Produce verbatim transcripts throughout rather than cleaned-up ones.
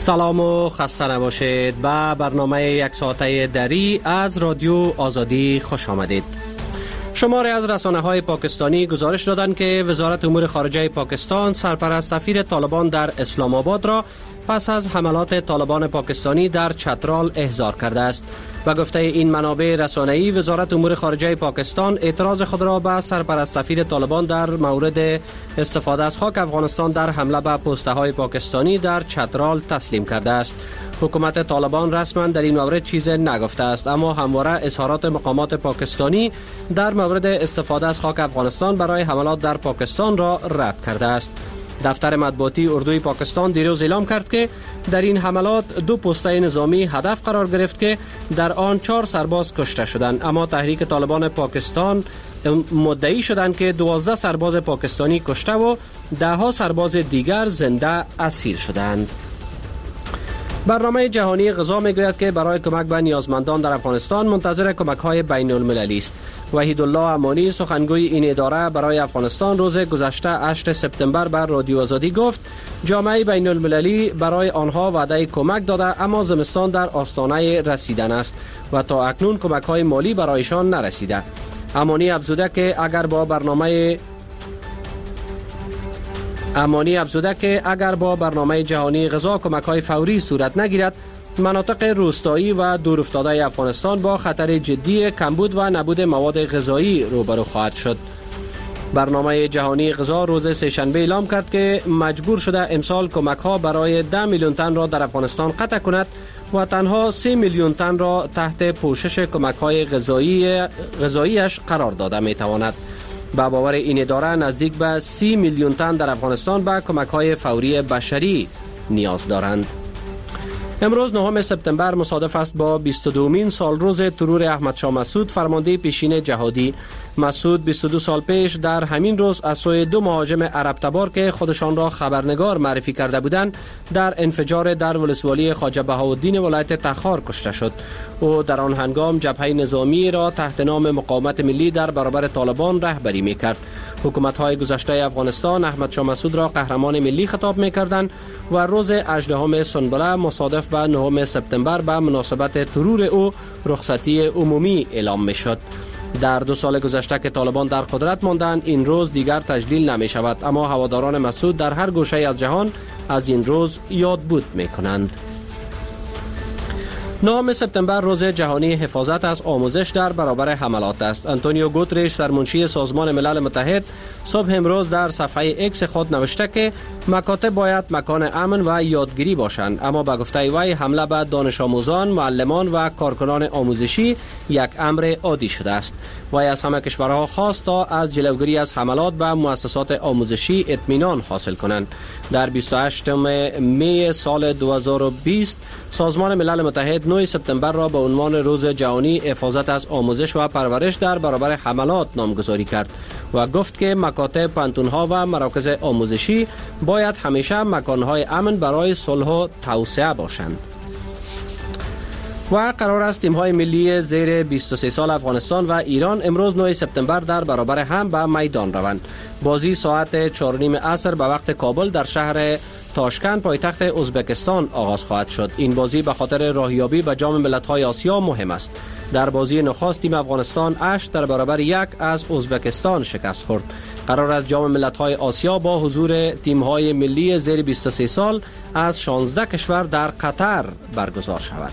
سلام و خسته نباشید. به برنامه یک ساعته دری از رادیو آزادی خوش آمدید. شماری از رسانه‌های پاکستانی گزارش دادند که وزارت امور خارجه پاکستان سرپرست سفیر طالبان در اسلام آباد را پس از حملات طالبان پاکستانی در چترال احضار کرده است. به گفته این منابع رسانه‌ای، وزارت امور خارجه پاکستان اعتراض خود را به سرپرست سفیر طالبان در مورد استفاده از خاک افغانستان در حمله به پسته‌های پاکستانی در چترال تسلیم کرده است. حکومت طالبان رسما در این مورد چیزی نگفته است، اما همواره اظهارات مقامات پاکستانی در مورد استفاده از خاک افغانستان برای حملات در پاکستان را رد کرده است. دفتر مطبوعاتی اردوی پاکستان دیروز اعلام کرد که در این حملات دو پسته نظامی هدف قرار گرفت که در آن چهار سرباز کشته شدند، اما تحریک طالبان پاکستان مدعی شدند که دوازده سرباز پاکستانی کشته و ده ها سرباز دیگر زنده اسیر شدند. برنامه جهانی غذا میگوید که برای کمک به نیازمندان در افغانستان منتظر کمک‌های بین المللی است. وحیدالله امانی، سخنگوی این اداره برای افغانستان، روز گذشته هشتم سپتامبر بر رادیو آزادی گفت جامعه بین المللی برای آنها وعده کمک داده، اما زمستان در آستانه رسیدن است و تا اکنون کمک‌های مالی برایشان نرسیده. امانی افزوده که اگر با برنامه امانی افزوده که اگر با برنامه جهانی غذا کمک‌های فوری صورت نگیرد، مناطق روستایی و دورافتاده افغانستان با خطر جدی کمبود و نبود مواد غذایی روبرو خواهد شد. برنامه جهانی غذا روز سه‌شنبه اعلام کرد که مجبور شده امسال کمک‌ها برای ده میلیون تن را در افغانستان قطع کند و تنها سه میلیون تن را تحت پوشش کمک‌های غذایی غذاییش قرار داده می‌تواند. با باور این اداره نزدیک به سی میلیون تن در افغانستان به کمک‌های فوری بشری نیاز دارند. امروز نهم سپتامبر مصادف است با بیست و دومین سال روز ترور احمد شاه مسعود، فرمانده پیشین جهادی. مسعود بیست و دو سال پیش در همین روز از سوی دو مهاجم عرب تبار که خودشان را خبرنگار معرفی کرده بودند در انفجار در ولسوالی خواجه بهاءالدین ولایت تخار کشته شد. او در آن هنگام جبهه نظامی را تحت نام مقاومت ملی در برابر طالبان رهبری می‌کرد. حکومت‌های گذشته افغانستان احمد شاه مسعود را قهرمان ملی خطاب می‌کردند و روز هجدهم سنبله مصادف با نهم سپتامبر به مناسبت ترور او رخصتی عمومی اعلام می‌شد. در دو سال گذشته که طالبان در قدرت ماندند این روز دیگر تجلیل نمی شود، اما هواداران مسعود در هر گوشه از جهان از این روز یادبود می کنند. نهم سپتامبر روز جهانی حفاظت از آموزش در برابر حملات است. آنتونیو گوترش، سرمنشی سازمان ملل متحد، صبح امروز در صفحه اکس خود نوشته که مکاتب باید مکان امن و یادگیری باشند، اما به گفته وی حمله به دانش آموزان، معلمان و کارکنان آموزشی یک امر عادی شده است. وی از همه کشورها خواست تا از جلوگیری از حملات به مؤسسات آموزشی اطمینان حاصل کنند. در بیست و هشتم می سال دو هزار و بیست سازمان ملل متحد نهم سپتامبر را به عنوان روز جهانی حفاظت از آموزش و پرورش در برابر حملات نامگذاری کرد و گفت که مکاتب، پانتون‌ها و مراکز آموزشی باید همیشه مکان‌های امن برای صلح و توسعه باشند. و قرار است تیم‌های ملی زیر بیست و سه سال افغانستان و ایران امروز نهم سپتامبر در برابر هم به میدان روند. بازی ساعت چهار و نیم عصر به وقت کابل در شهر تاشکند پایتخت ازبکستان آغاز خواهد شد. این بازی به خاطر راهیابی به جام ملت‌های آسیا مهم است. در بازی نخست تیم افغانستان هشت در برابر یک از ازبکستان شکست خورد. قرار است جام ملت‌های آسیا با حضور تیم‌های ملی زیر بیست و سه سال از شانزده کشور در قطر برگزار شود.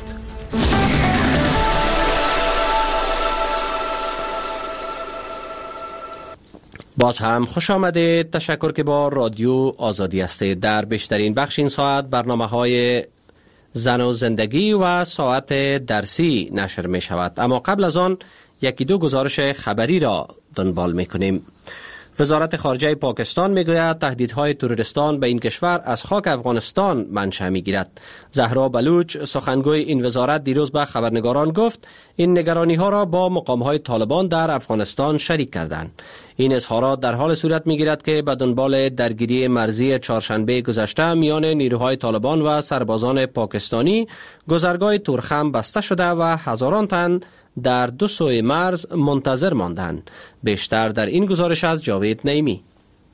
باز هم خوش آمدید. تشکر که با رادیو آزادی هستید. در بیشترین بخش این ساعت برنامه‌های زن و زندگی و ساعت درسی نشر می شود، اما قبل از آن یکی دو گزارش خبری را دنبال می کنیم. وزارت خارجه پاکستان میگوید تهدیدهای تروریستان به این کشور از خاک افغانستان منشأ میگیرد. زهرا بلوچ، سخنگوی این وزارت، دیروز به خبرنگاران گفت این نگرانی ها را با مقامهای طالبان در افغانستان شریک کردند. این اظهارات در حال صورت میگیرد که به دنبال درگیری مرزی چهارشنبه گذشته میان نیروهای طالبان و سربازان پاکستانی گذرگاه تورخم بسته شده و هزاران تن در دو سوی مرز منتظر ماندند. بیشتر در این گزارش از جاوید نعیمی.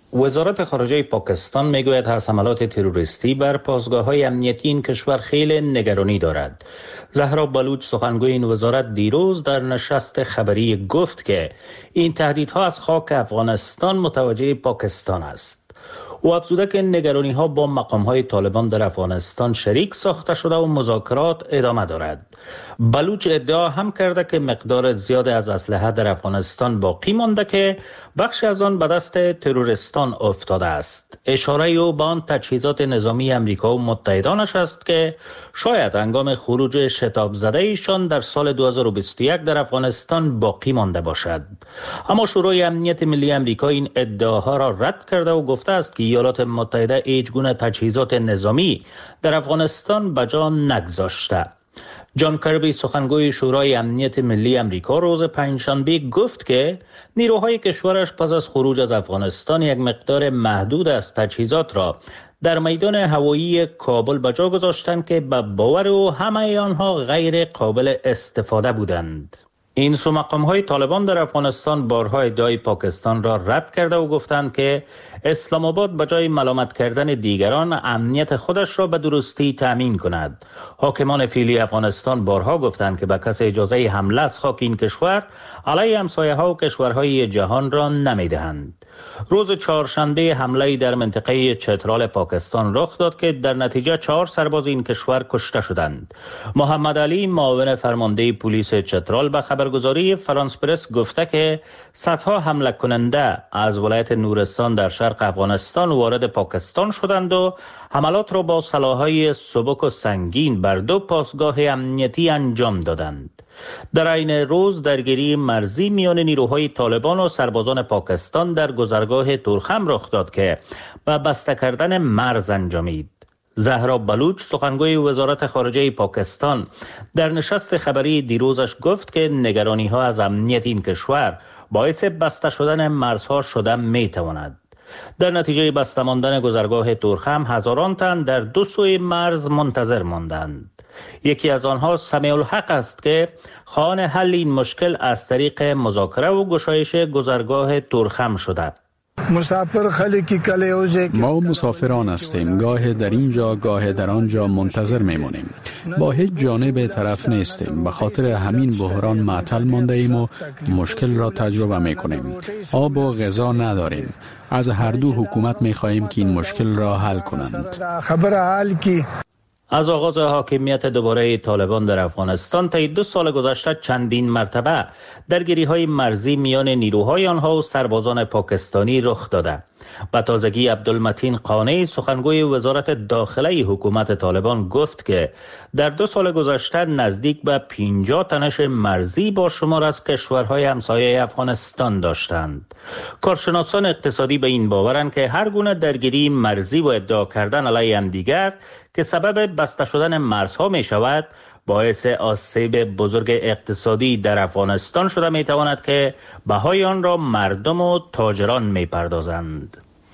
وزارت خارجه پاکستان میگوید از حملات تروریستی بر پاسگاه‌های امنیتی این کشور خیلی نگرانی دارد. زهرا بلوچ سخنگوی این وزارت دیروز در نشست خبری گفت که این تهدیدها از خاک افغانستان متوجه پاکستان است. او افزوده که نگرانی ها با مقام های طالبان در افغانستان شریک ساخته شده و مذاکرات ادامه دارد. بلوچ ادعا هم کرده که مقدار زیاد از اسلحه در افغانستان باقی مانده که بخش از آن به دست تروریستان افتاده است. اشاره او به آن تجهیزات نظامی امریکا و متحدانش است که شاید هنگام خروج شتاب زده ایشان در سال دو هزار و بیست و یک در افغانستان باقی مانده باشد. اما شورای امنیت ملی امریکا این ادعاها را رد کرده و گفته است که ایالات متحده هیچ گونه تجهیزات نظامی در افغانستان به جا نگذاشته. جان کربی سخنگوی شورای امنیت ملی امریکا روز پنجشنبه گفت که نیروهای کشورش پس از خروج از افغانستان یک مقدار محدود از تجهیزات را در میدان هوایی کابل به جا گذاشتند که به باور او همه آنها غیر قابل استفاده بودند. این سو مقام‌های طالبان در افغانستان بارها ادعای پاکستان را رد کرده و گفتند که اسلام آباد به جای ملامت کردن دیگران امنیت خودش را به درستی تامین کند. حاکمان فعلی افغانستان بارها گفتند که به کسی اجازه حمله از خاک این کشور علیه همسایه‌ها و کشورهای جهان را نمی‌دهند. روز چهارشنبه حمله در منطقه چترال پاکستان رخ داد که در نتیجه چهار سرباز این کشور کشته شدند. محمد علی معاون فرمانده پلیس چترال به خبرگزاری فرانس پرس گفته که صدها حمله کننده از ولایت نورستان در شرق افغانستان وارد پاکستان شدند و حملات را با سلاح‌های سبک و سنگین بر دو پاسگاه امنیتی انجام دادند. در عین روز درگیری مرزی میان نیروهای طالبان و سربازان پاکستان در گذرگاه تورخم رخ داد که به بسته کردن مرز انجامید. زهرا بلوچ سخنگوی وزارت خارجه پاکستان در نشست خبری دیروزش گفت که نگرانی ها از امنیت این کشور باعث بسته شدن مرزها شده می تواند. در نتیجه بسته ماندن گذرگاه تورخم هزاران تن در دو سوی مرز منتظر ماندند. یکی از آنها سمیع الحق است که خواهان حل این مشکل از طریق مذاکره و گشایش گذرگاه تورخم شده. مسافر خلکی کلیوزه ما مسافران هستیم، گاه در اینجا گاه در آنجا منتظر میمونیم، با هیچ جانب طرف نیستیم. به خاطر همین بحران معطل مانده ایم و مشکل را تجربه میکنیم. آب و غذا نداریم. از هر دو حکومت میخواهیم که این مشکل را حل کنند. خبر حل کی از آغاز حاکمیت دوباره طالبان در افغانستان طی دو سال گذشته چندین مرتبه درگیری‌های مرزی میان نیروهای آنها و سربازان پاکستانی رخ داده. به تازگی عبدالمتین قانعی سخنگوی وزارت داخله حکومت طالبان گفت که در دو سال گذشته نزدیک به پنجاه تنش مرزی با شمار از کشورهای همسایه افغانستان داشتند. کارشناسان اقتصادی به این باورند که هر گونه درگیری مرزی و ادعا کردن علیه همدیگر که سبب بسته شدن مرزها می شود باعث آسیب بزرگ اقتصادی در افغانستان شده می تواند که بهای آن را مردم و تاجران می پردازند.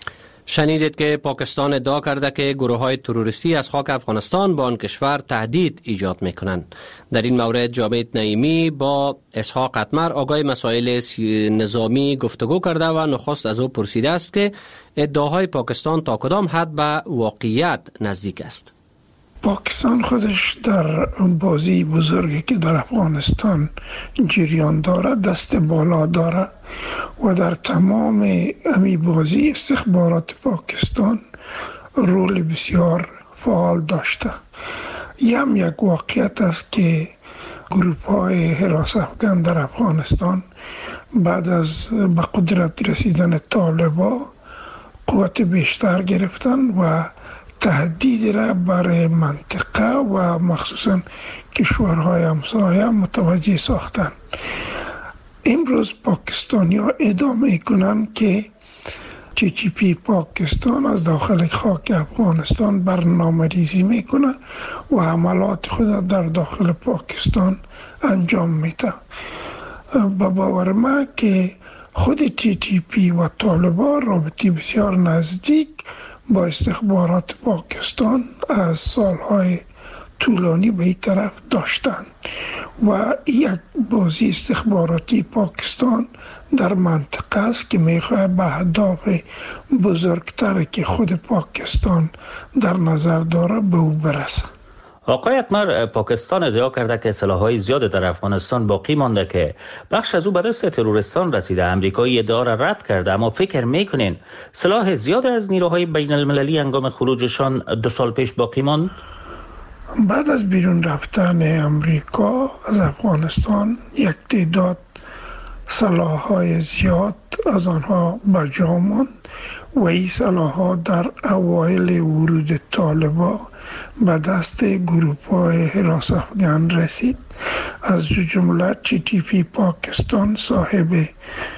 شنیدید که پاکستان ادعا کرده که گروه های تروریستی از خاک افغانستان با آن کشور تهدید ایجاد می کنند. در این مورد جاوید نعیمی با اسحاق اتمر آگاه مسائل نظامی گفتگو کرده و نخست از او پرسیده است که ادعاهای پاکستان تا کدام حد به واقعیت نزدیک است. پاکستان خودش در بازی بزرگی که در افغانستان جریان داره دست بالا داره و در تمام امی بازی استخبارات پاکستان رول بسیار فعال داشته. یه هم یک واقعیت است که گروپ های حراس افغان در افغانستان بعد از به قدرت رسیدن طالبا قوت بیشتر گرفتن و تهدید را برای منطقه و مخصوصا کشورهای همسایه متوجه ساختن. امروز پاکستانی ها ادامه کنند که تی تی پی پاکستان از داخل خاک افغانستان برنامه ریزی میکنه و حملات خود در داخل پاکستان انجام میده. با باور ما که خود تی تی پی و طالبان رابطه بسیار نزدیک با استخبارات پاکستان از سالهای طولانی به این طرف داشتند و یک بازی استخباراتی پاکستان در منطقه است که میخواد به اهداف بزرگتر که خود پاکستان در نظر داره به او برسه. آقای اکمر، پاکستان ادعا کرده که سلاح‌های زیاد در افغانستان باقی مانده که بخش از او به دست تروریستان رسیده. امریکایی ادعا را رد کرده، اما فکر میکنین سلاح زیاد از نیروهای بین المللی هنگام خروجشان دو سال پیش باقی ماند؟ بعد از بیرون رفتن امریکا از افغانستان یک تعداد سلاح‌های زیاد از آنها به جا ماند و این سلاح‌ها در اوایل ورود طالبان به دست گروه‌های حراس افغان رسید. از جمله تی تی پی پاکستان صاحب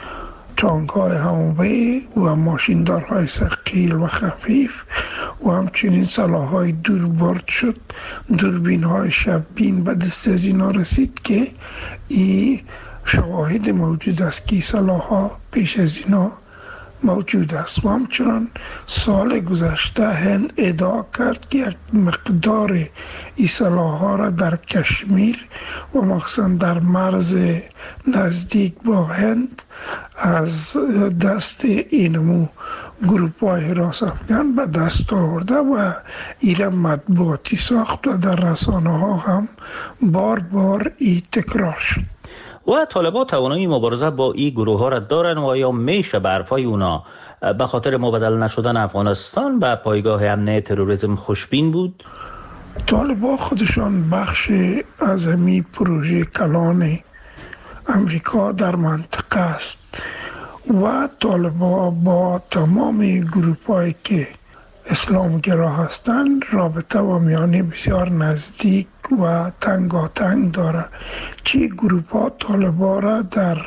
تانک‌های همواره و ماشیندارهای ثقیل و خفیف و همچنین سلاح‌های دوربرد شد، دوربین‌های شب‌بین به دست از اینا رسید که این شواهد موجود است که سلاح‌ها پیش از اینا موجود است. و همچنان سال گذشته هند ادعا کرد که یک مقدار این سلاح‌ها را در کشمیر و مخصوصا در مرز نزدیک با هند از دست اینمو گروه‌های حراس افغان به دست آورده و ایران مطبوعاتی ساخت و در رسانه‌ها هم بار بار ای تکرار شد. و طالبان توانایی مبارزه با این گروه ها را دارن و یا میشه به حرفای اونا به خاطر مبادله نشدن افغانستان به پایگاه امنیت تروریسم خوشبین بود؟ طالبان خودشان بخش از همی پروژه کلان امریکا در منطقه است و طالبان با تمام گروه هایی که اسلامگرا هستند رابطه و میانی بسیار نزدیک و تنگاتنگ داره. چی گروه ها طالبان را در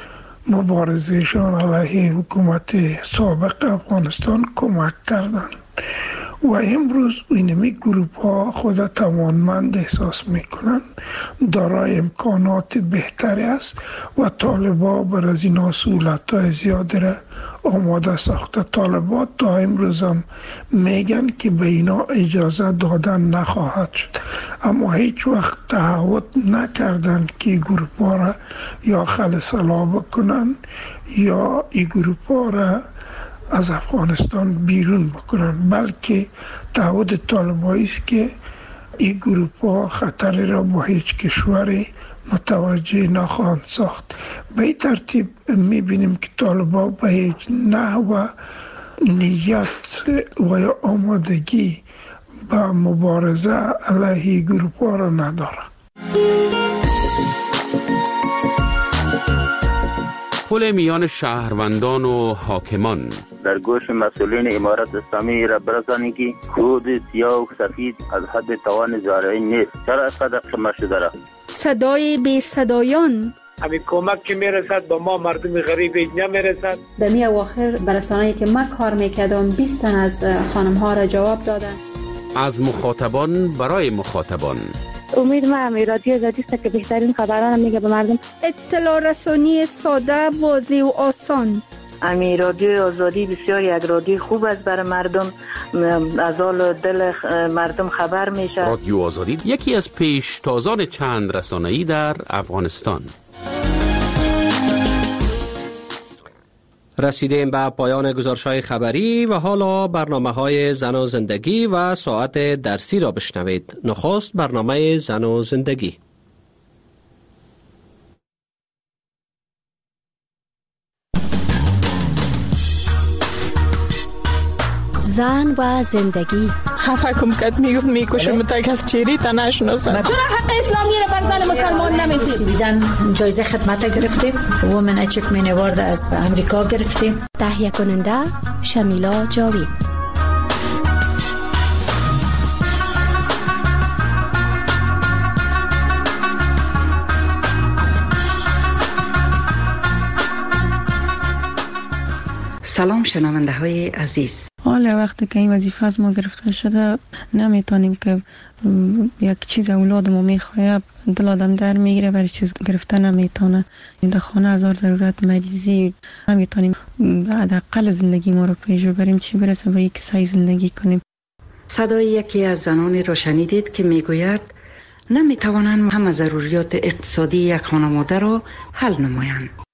مبارزهشان علیه حکومت سابق افغانستان کمک کردند و امروز اینمی گروه ها خود توانمند احساس میکنند، دارای امکانات بهتری است و طالبان بر از اینا سهولت های زیادی را آماده ساخته. طالبان تا امروز هم میگن که به اینا اجازه دادن نخواهد شد، اما هیچ وقت تعهد نکردن که گروه ها را یا خلع بکنن یا این گروه ها را از افغانستان بیرون بکنن، بلکه تعهد طالبانی است که این گروه ها خطری را با هیچ کشوری متوجه نخواهند ساخت. به این ترتیب میبینیم که طالبان به هیچ نحو نیت و یا آمادگی با مبارزه علیه گروه ها را نداره. پل میان شهروندان و حاکمان در گوش مسئولین امارت اسلامی را برسانید که کود سیاه و سفید از حد توان زارعی نیست. چرا اینقدر شما شده را؟ صدای بی صدایان همین کمک که میرسد با ما مردم غریب نمیرسد. در می اواخر برسانه‌ای که من کار میکردم بیست تن از خانم ها را جواب دادن. از مخاطبان برای مخاطبان. امید ما همی رادیو آزادی است که بهترین خبران میگه به مردم. اطلاع رسانی ساده، واضح و آسان. امی رادیو آزادی بسیار یک رادیو خوب است برای مردم، از حال دل مردم خبر میشه. رادیو آزادی یکی از پیشتازان چند رسانه‌ای در افغانستان. رسیدیم به پایان گزارش‌های خبری و حالا برنامه‌های زن و زندگی و ساعت درسی را بشنوید. نخست برنامه زن و زندگی. زن و زندگی. خفه کم کت میگفت میکشم تک از چیری تا نشناسم. چرا حق اسلامی رو بر زن مسلمان نمیدید؟ بیدن جایزه خدمت گرفتیم، وومن اچیومنت اوارد از امریکا گرفتیم. تهیه کننده شمیلا جاوید. سلام شنونده های عزیز. حالا وقتی که این وظیفه از ما گرفته شده نمیتونیم که یک چیز اولادمو میخواه دل آدم در میگیره برای چیز گرفته نمیتونه. در خانه هزار ضرورت مریضی نمیتونیم حداقل زندگی ما رو پیش ببریم، چی برسه به یک سعی زندگی کنیم. صدای یکی از زنانی را شنیدید که میگوید نمیتوانند همه ضروریات اقتصادی یک خانواده را حل نمایند.